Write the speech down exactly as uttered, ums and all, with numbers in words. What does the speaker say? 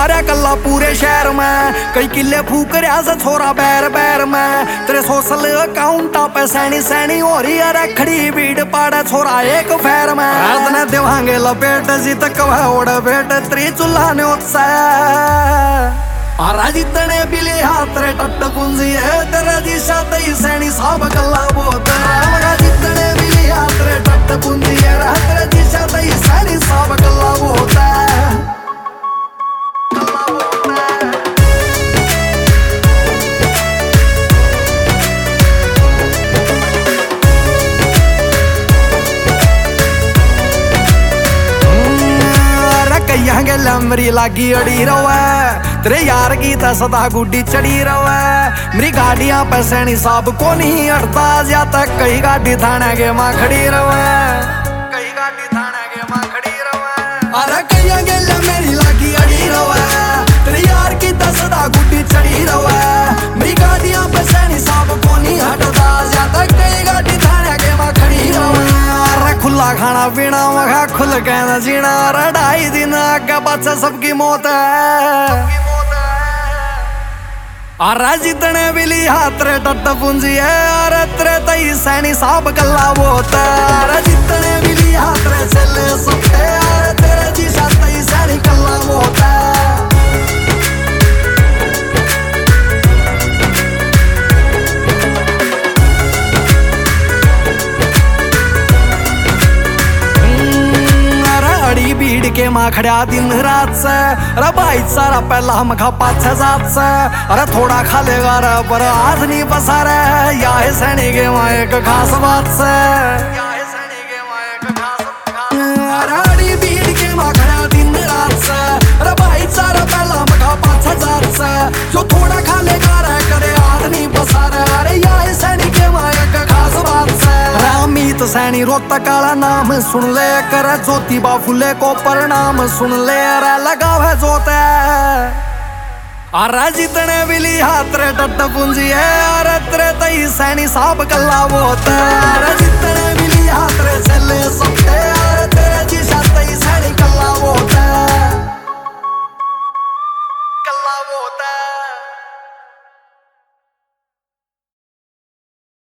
मारा कल्ला पूरे शहर में, कई किले फूक रहा से छोरा बैर बैर में। तेरे सोशल अकाउंट पे सैनी सैनी हो रही है खड़ी भीड़ पाड़ा छोरा एक फेर में। रात ने देवांगे लपेट जी तक ओढ़ बेट त्री चूल्हा ने उत्साह आरा जितने बिले हाथ रे टट पुंजी है तेरा जी साथ ही सैनी साहब कल्ला बोत आरा जितने बिले हाथ रे टट पुंजी है तेरा जी साथ ही सैनी साहब कल्ला बोत कल्ला बोत आरा कईया के लमरी लागी अड़ी रवा तेरे यार की तो सदा गुड्डी चढ़ी रवे। मेरी गाड़ियां पे सैनी साहब को नहीं अड़ता जाता कई गाड़ी थाने के मां खड़ी रवे, कई गाड़ी थाने के मां खड़ी रवे। अरे कईया गेला मेरी लागी अड़ी रवे तेरे यार की तो सदा गुड्डी चढ़ी रवे। मेरी गाड़ियां पे सैनी साहब को नहीं हटता जाता कई गाड़ी थाने के मां खड़ी रवे। अरे खुला खाना पीना मखा खुल कहना जीना अरे ढाई दिन आगे बच्चा सबकी मौत है। अरे जितने बिली हाथ रे टट पुंजी है अरे तेरे तई सैनी साहब कल्ला बोत अरे जितने बिली हाथ रे चले सबके अरे तेरे जी साथ तई सैनी कल्ला बोत भीड़ के मां खड़ा दिन रात से अरे भाई सारा पहला हम खा पाँच छह सात से अरे थोड़ा खा लेगा रे पर आज नहीं बसा रे या है सैनी के मां एक खास बात से या है सैनी के मां एक खास अरे भीड़ के मां खड़ा दिन रात से अरे भाई सारा पहला हम खा पाँच छह सात से जो थोड़ा खा लेगा रे करे आज नहीं बसा रे अरे या है सैनी के मां एक खास बात से रामीत सैनी रोता काला नाम सुन ले कर ज्योतिबा फुले को प्रणाम सुन ले अरे लगाव है जोते अरे जितने बिली हाथ रे टट पुंजी है अरे तेरे तई सैनी साहब कल्ला बोत अरे जितने